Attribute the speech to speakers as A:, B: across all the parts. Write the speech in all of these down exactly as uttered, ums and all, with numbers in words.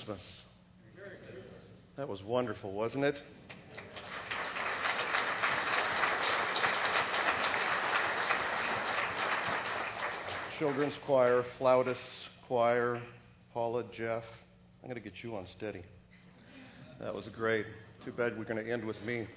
A: Christmas. That was wonderful, wasn't it? Children's choir, flautist choir, Paula, Jeff. I'm going to get you on steady. That was great. Too bad we're going to end with me.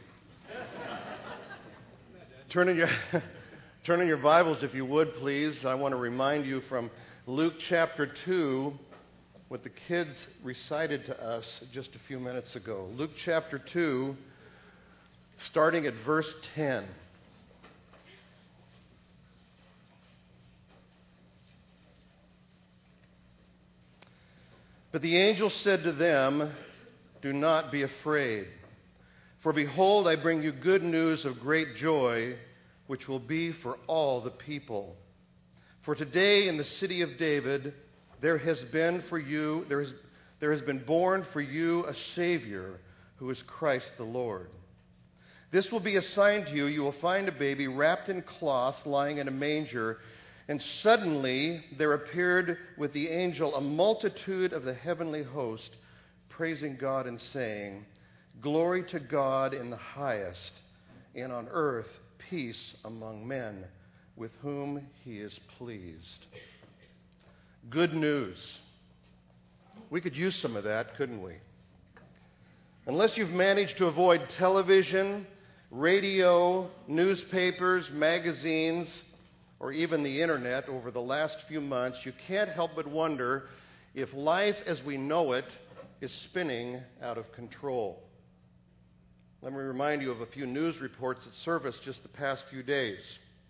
A: Turn in your, turn in your Bibles, if you would, please. I want to remind you from Luke chapter two, what the kids recited to us just a few minutes ago. Luke chapter two, starting at verse ten. But the angel said to them, "Do not be afraid, for behold, I bring you good news of great joy, which will be for all the people. For today in the city of David there has been for you, there has, there has been born for you a Savior, who is Christ the Lord. This will be a sign to you. You will find a baby wrapped in cloths, lying in a manger." And suddenly there appeared with the angel a multitude of the heavenly host, praising God and saying, "Glory to God in the highest, and on earth peace among men, with whom he is pleased." Good news. We could use some of that, couldn't we? Unless you've managed to avoid television, radio, newspapers, magazines, or even the internet over the last few months, you can't help but wonder if life as we know it is spinning out of control. Let me remind you of a few news reports that surfaced just the past few days.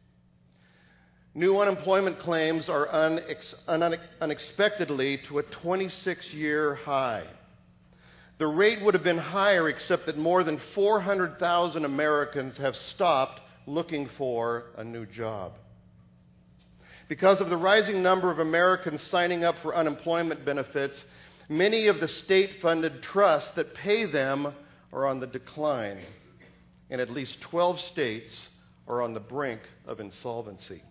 A: New unemployment claims are unex- un- unexpectedly to a twenty-six-year high. The rate would have been higher except that more than four hundred thousand Americans have stopped looking for a new job. Because of the rising number of Americans signing up for unemployment benefits, many of the state-funded trusts that pay them are on the decline, and at least twelve states are on the brink of insolvency.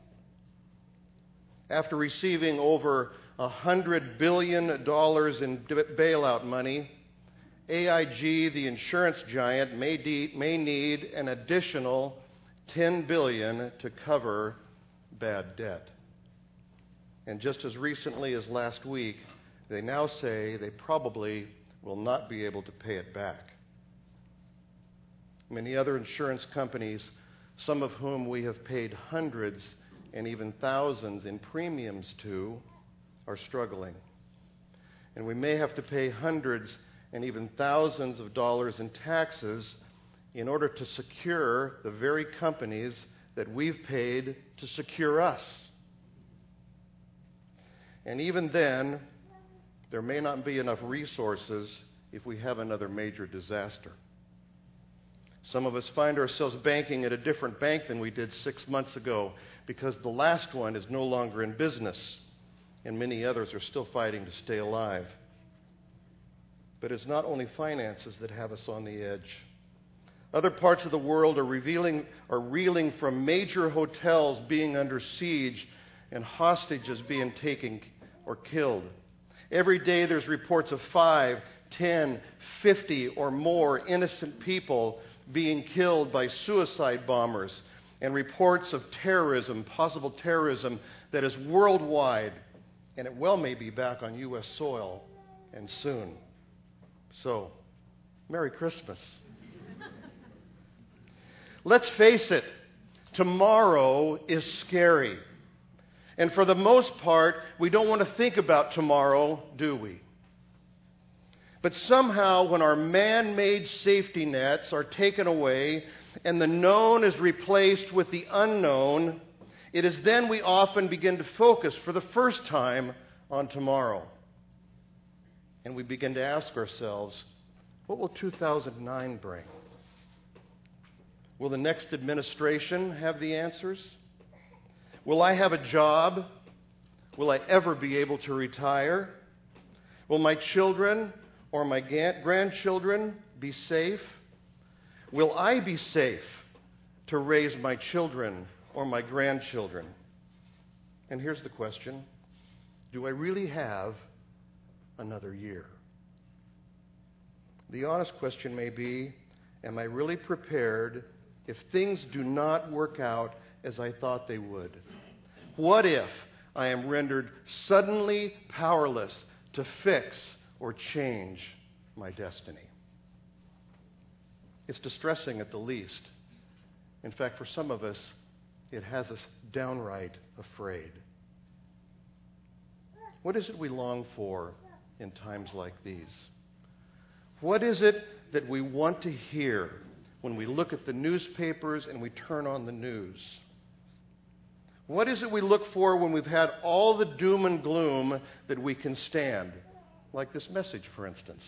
A: After receiving over one hundred billion dollars in bailout money, A I G, the insurance giant, may, de- may need an additional ten billion dollars to cover bad debt. And just as recently as last week, they now say they probably will not be able to pay it back. Many other insurance companies, some of whom we have paid hundreds and even thousands in premiums to, are struggling. And we may have to pay hundreds and even thousands of dollars in taxes in order to secure the very companies that we've paid to secure us. And even then, there may not be enough resources if we have another major disaster. Some of us find ourselves banking at a different bank than we did six months ago because the last one is no longer in business, and many others are still fighting to stay alive. But it's not only finances that have us on the edge. Other parts of the world are revealing, are reeling from major hotels being under siege and hostages being taken or killed. Every day there's reports of five, ten, fifty or more innocent people being killed by suicide bombers, and reports of terrorism, possible terrorism that is worldwide, and it well may be back on U S soil, and soon. So, Merry Christmas. Let's face it, tomorrow is scary. And for the most part, we don't want to think about tomorrow, do we? But somehow, when our man-made safety nets are taken away and the known is replaced with the unknown, it is then we often begin to focus for the first time on tomorrow. And we begin to ask ourselves, what will two thousand nine bring? Will the next administration have the answers? Will I have a job? Will I ever be able to retire? Will my children or my grandchildren be safe? Will I be safe to raise my children or my grandchildren? And here's the question: do I really have another year? The honest question may be, am I really prepared if things do not work out as I thought they would? What if I am rendered suddenly powerless to fix or change my destiny? It's distressing at the least. In fact, for some of us, it has us downright afraid. What is it we long for in times like these? What is it that we want to hear when we look at the newspapers and we turn on the news? What is it we look for when we've had all the doom and gloom that we can stand? Like this message, for instance.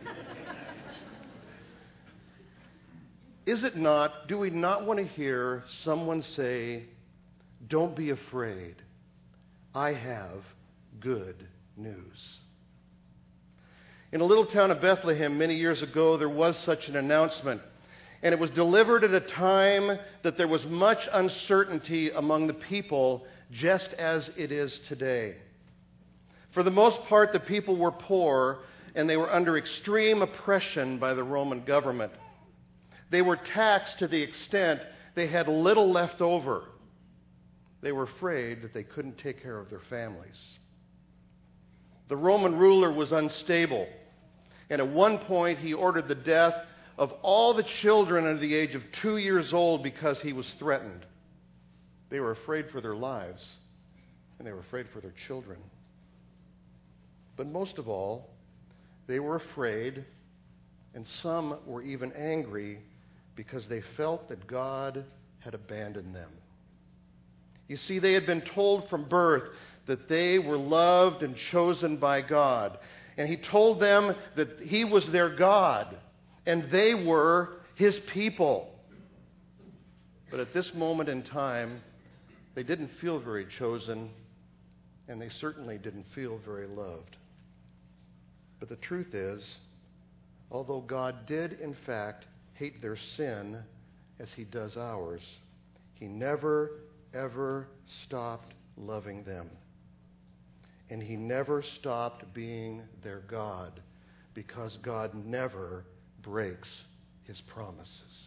A: Is it not, do we not want to hear someone say, "Don't be afraid, I have good news"? In a little town of Bethlehem many years ago, there was such an announcement. And it was delivered at a time that there was much uncertainty among the people, just as it is today. For the most part, the people were poor, and they were under extreme oppression by the Roman government. They were taxed to the extent they had little left over. They were afraid that they couldn't take care of their families. The Roman ruler was unstable, and at one point he ordered the death of all the children under the age of two years old because he was threatened. They were afraid for their lives, and they were afraid for their children. But most of all, they were afraid, and some were even angry because they felt that God had abandoned them. You see, they had been told from birth that they were loved and chosen by God. And he told them that he was their God, and they were his people. But at this moment in time, they didn't feel very chosen, and they certainly didn't feel very loved. But the truth is, although God did, in fact, hate their sin as he does ours, he never, ever stopped loving them. And he never stopped being their God, because God never breaks his promises.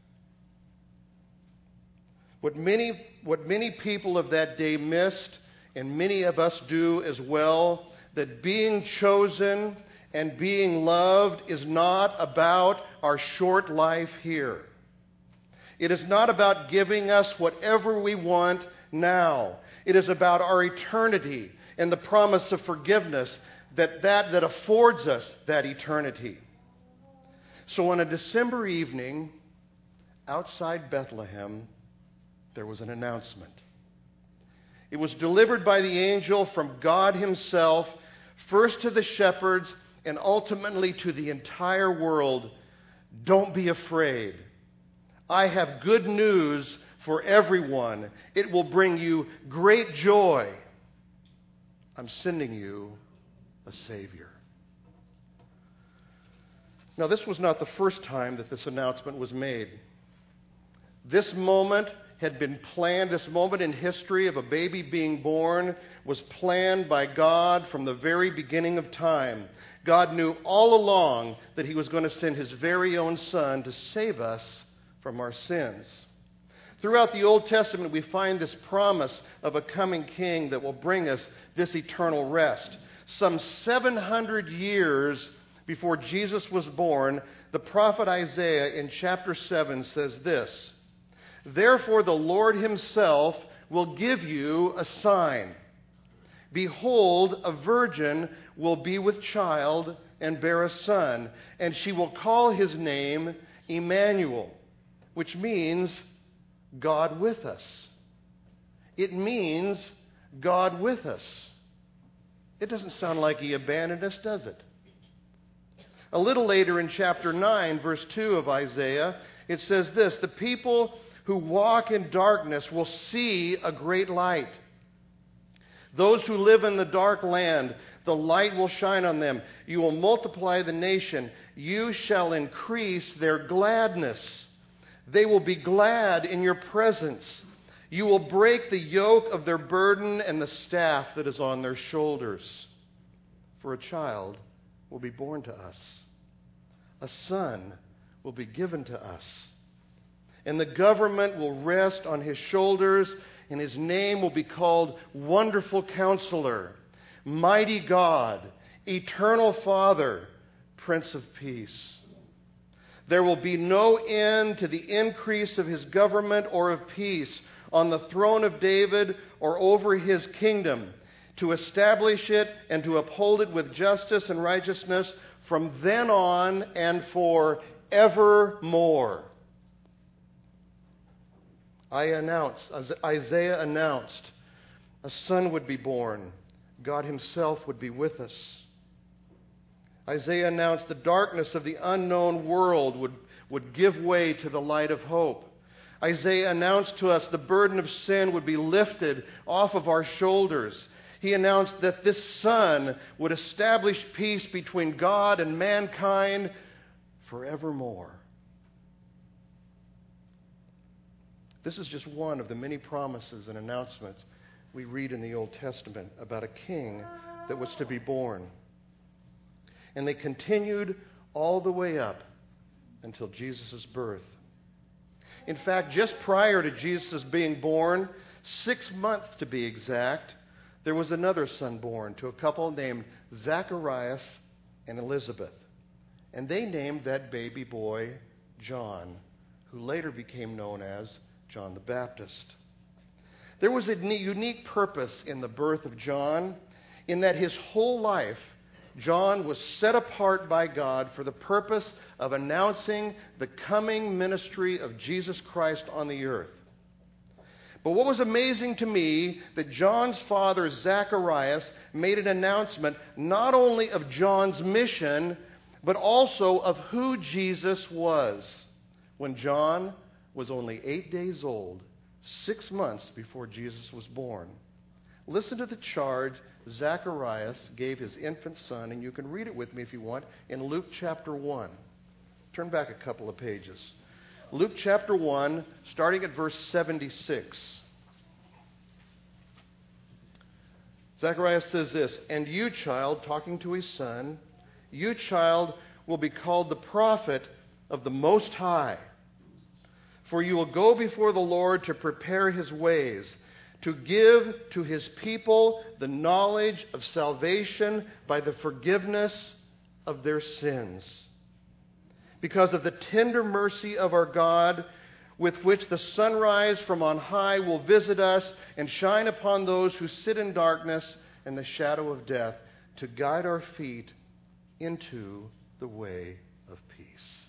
A: What many, what many people of that day missed, and many of us do as well, that being chosen and being loved is not about our short life here. It is not about giving us whatever we want now. It is about our eternity and the promise of forgiveness that, that, that affords us that eternity. So on a December evening, outside Bethlehem, there was an announcement. It was delivered by the angel from God himself, first to the shepherds and ultimately to the entire world. Don't be afraid. I have good news for everyone. It will bring you great joy. I'm sending you a Savior. Now, this was not the first time that this announcement was made. This moment had been planned, this moment in history of a baby being born was planned by God from the very beginning of time. God knew all along that he was going to send his very own Son to save us from our sins. Throughout the Old Testament, we find this promise of a coming king that will bring us this eternal rest. Some seven hundred years before Jesus was born, the prophet Isaiah in chapter seven says this: "Therefore the Lord himself will give you a sign. Behold, a virgin will be with child and bear a son, and she will call his name Emmanuel," which means God with us. It means God with us. It doesn't sound like he abandoned us, does it? A little later in chapter nine, verse two of Isaiah, it says this: "The people who walk in darkness will see a great light. Those who live in the dark land, the light will shine on them. You will multiply the nation. You shall increase their gladness. They will be glad in your presence. You will break the yoke of their burden and the staff that is on their shoulders. For a child will be born to us. a son will be given to us, and the government will rest on his shoulders, and his name will be called Wonderful Counselor, Mighty God, Eternal Father, Prince of Peace. There will be no end to the increase of his government or of peace on the throne of David or over his kingdom, to establish it and to uphold it with justice and righteousness from then on and for evermore. I announced, Isaiah announced, a son would be born. God himself would be with us. Isaiah announced the darkness of the unknown world would, would give way to the light of hope. Isaiah announced to us the burden of sin would be lifted off of our shoulders. He announced that this Son would establish peace between God and mankind forevermore. This is just one of the many promises and announcements we read in the Old Testament about a king that was to be born. And they continued all the way up until Jesus' birth. In fact, just prior to Jesus being born, six months to be exact, there was another son born to a couple named Zacharias and Elizabeth. And they named that baby boy John, who later became known as John the Baptist. There was a unique purpose in the birth of John, in that his whole life, John was set apart by God for the purpose of announcing the coming ministry of Jesus Christ on the earth. But what was amazing to me, that John's father, Zacharias, made an announcement not only of John's mission, but also of who Jesus was, when John was only eight days old, six months before Jesus was born. Listen to the charge Zacharias gave his infant son, and you can read it with me if you want, in Luke chapter one. Turn back a couple of pages. Luke chapter one, starting at verse seventy-six. Zacharias says this, "And you, child," talking to his son, "you, child, will be called the prophet of the Most High. For you will go before the Lord to prepare his ways, to give to his people the knowledge of salvation by the forgiveness of their sins. Because of the tender mercy of our God, with which the sunrise from on high will visit us and shine upon those who sit in darkness and the shadow of death, to guide our feet into the way of peace."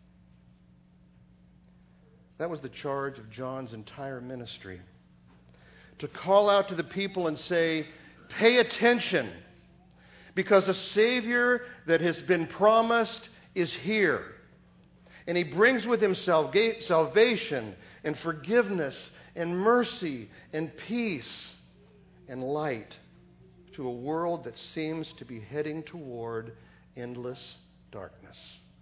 A: That was the charge of John's entire ministry. To call out to the people and say, pay attention, because a Savior that has been promised is here. And he brings with him salvation and forgiveness and mercy and peace and light to a world that seems to be heading toward endless darkness.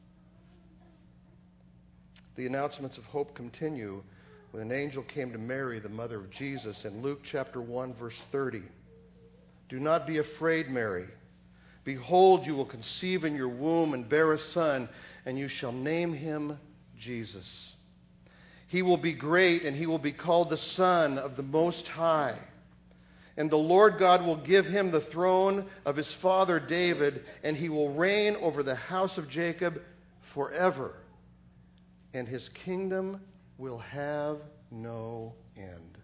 A: The announcements of hope continue when an angel came to Mary, the mother of Jesus, in Luke chapter one, verse thirty. "Do not be afraid, Mary. Behold, you will conceive in your womb and bear a son, and you shall name him Jesus. He will be great, and he will be called the Son of the Most High. And the Lord God will give him the throne of his father David, and he will reign over the house of Jacob forever. And his kingdom will have no end."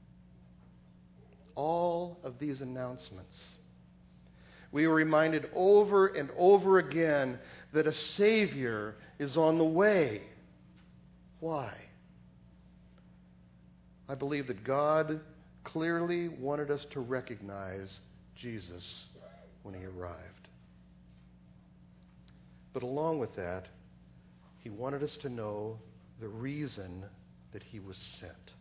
A: All of these announcements, we are reminded over and over again that a Savior is on the way. Why? I believe that God clearly wanted us to recognize Jesus when he arrived. But along with that, he wanted us to know the reason that he was sent.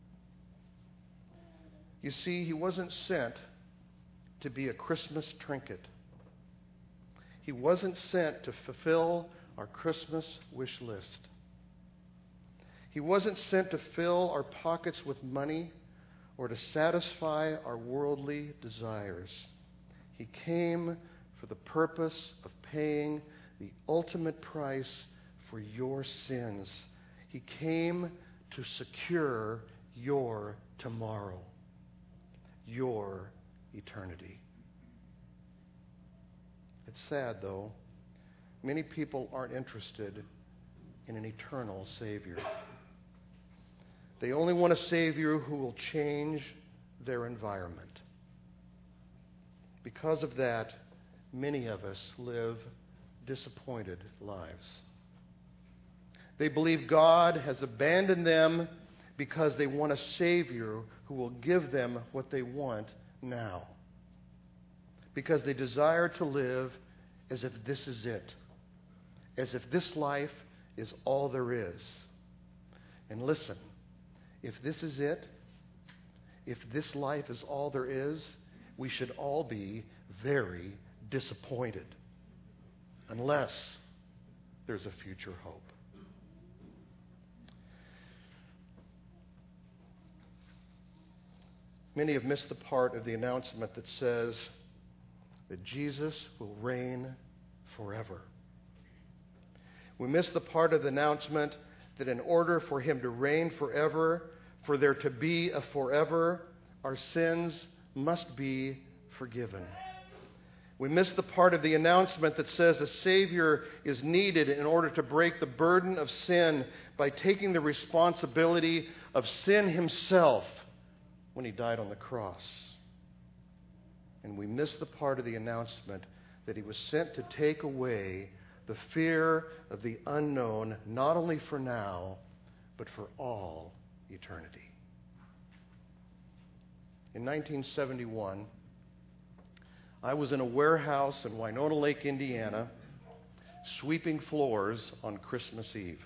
A: You see, he wasn't sent to be a Christmas trinket. He wasn't sent to fulfill our Christmas wish list. He wasn't sent to fill our pockets with money or to satisfy our worldly desires. He came for the purpose of paying the ultimate price for your sins. He came to secure your tomorrow, your eternity. It's sad, though. Many people aren't interested in an eternal Savior. They only want a Savior who will change their environment. Because of that, many of us live disappointed lives. They believe God has abandoned them because they want a Savior who will give them what they want now. Because they desire to live as if this is it, as if this life is all there is. And listen, if this is it, if this life is all there is, we should all be very disappointed, unless there's a future hope. Many have missed the part of the announcement that says that Jesus will reign forever. We miss the part of the announcement that in order for him to reign forever, for there to be a forever, our sins must be forgiven. We miss the part of the announcement that says a Savior is needed in order to break the burden of sin by taking the responsibility of sin himself when he died on the cross. And we miss the part of the announcement that he was sent to take away the fear of the unknown, not only for now, but for all eternity. In nineteen seventy-one, I was in a warehouse in Winona Lake, Indiana, sweeping floors on Christmas Eve.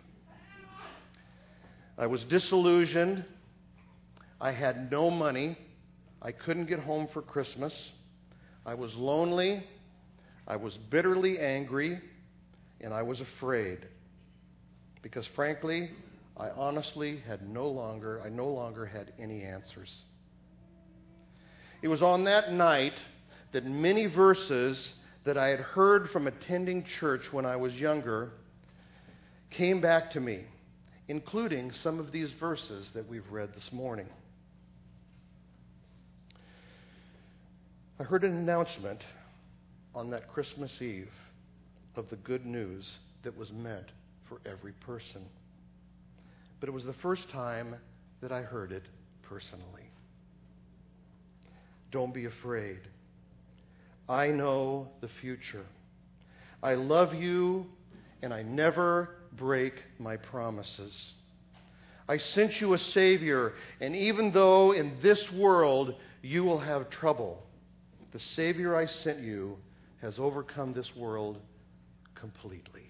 A: I was disillusioned. I had no money. I couldn't get home for Christmas. I was lonely. I was bitterly angry. And I was afraid. Because frankly, I honestly had no longer, I no longer had any answers. It was on that night that many verses that I had heard from attending church when I was younger came back to me, including some of these verses that we've read this morning. I heard an announcement on that Christmas Eve of the good news that was meant for every person. But it was the first time that I heard it personally. Don't be afraid. I know the future. I love you, and I never break my promises. I sent you a Savior, and even though in this world you will have trouble, the Savior I sent you has overcome this world completely.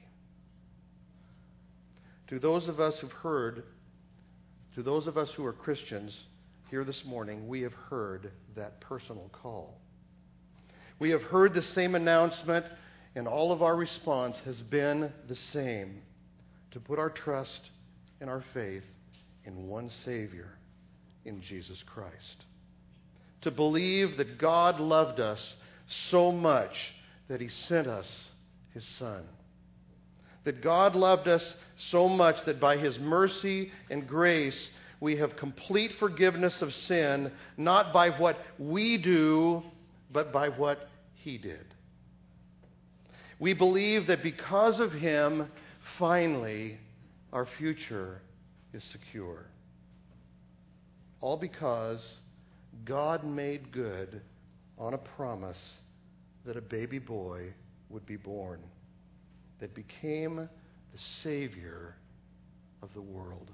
A: To those of us who've heard, to those of us who are Christians here this morning, we have heard that personal call. We have heard the same announcement, and all of our response has been the same: to put our trust and our faith in one Savior, in Jesus Christ. To believe that God loved us so much that he sent us his Son. That God loved us so much that by his mercy and grace we have complete forgiveness of sin, not by what we do, but by what he did. We believe that because of him, finally, our future is secure. All because God made good on a promise that a baby boy would be born, that became the Savior of the world.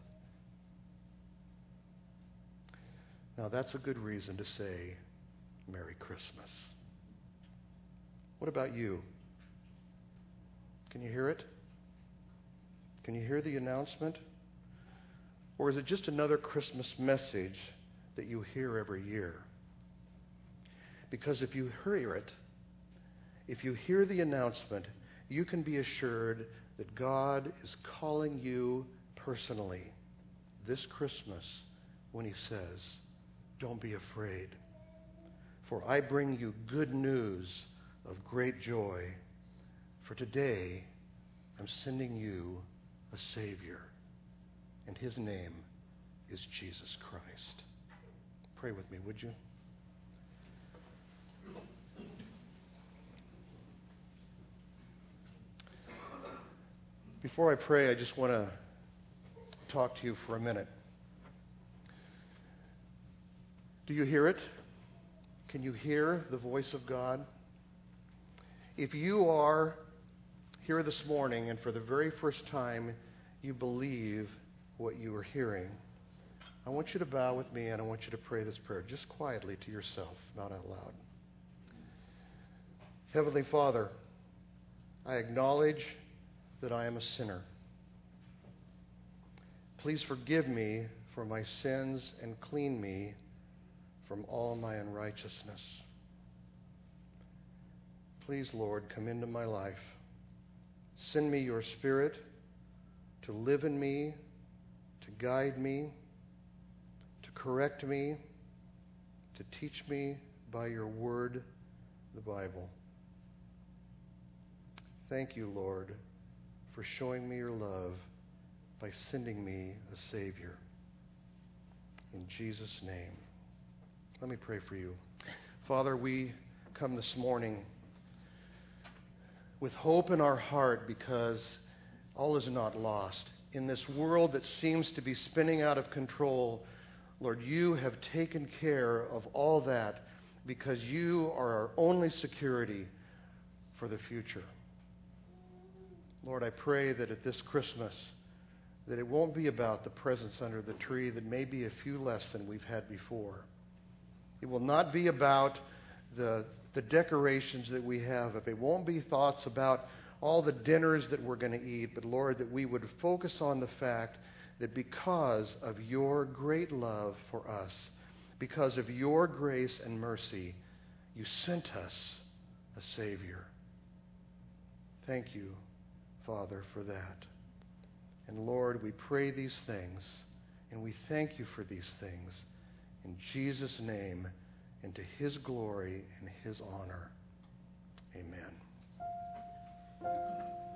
A: Now that's a good reason to say Merry Christmas. What about you? Can you hear it? Can you hear the announcement? Or is it just another Christmas message that you hear every year? Because if you hear it, if you hear the announcement, you can be assured that God is calling you personally this Christmas when he says, "Don't be afraid, for I bring you good news of great joy, for today I'm sending you a Savior, and his name is Jesus Christ. Pray with me, would you? Before I pray, I just want to talk to you for a minute. Do you hear it? Can you hear the voice of God? If you are here this morning and for the very first time you believe what you are hearing, I want you to bow with me and I want you to pray this prayer just quietly to yourself, not out loud. Heavenly Father, I acknowledge that I am a sinner. Please forgive me for my sins and clean me from all my unrighteousness. Please, Lord, come into my life. Send me your Spirit to live in me, to guide me, to correct me, to teach me by your word, the Bible. Thank you, Lord, for showing me your love by sending me a Savior. In Jesus' name. Let me pray for you. Father, we come this morning with hope in our heart because all is not lost. In this world that seems to be spinning out of control, Lord, you have taken care of all that because you are our only security for the future. Lord, I pray that at this Christmas, that it won't be about the presents under the tree, that may be a few less than we've had before. It will not be about the, the decorations that we have. It won't be thoughts about all the dinners that we're going to eat, but Lord, that we would focus on the fact that because of your great love for us, because of your grace and mercy, you sent us a Savior. Thank you, Father, for that. And Lord, we pray these things, and we thank you for these things in Jesus' name and to his glory and his honor. Amen.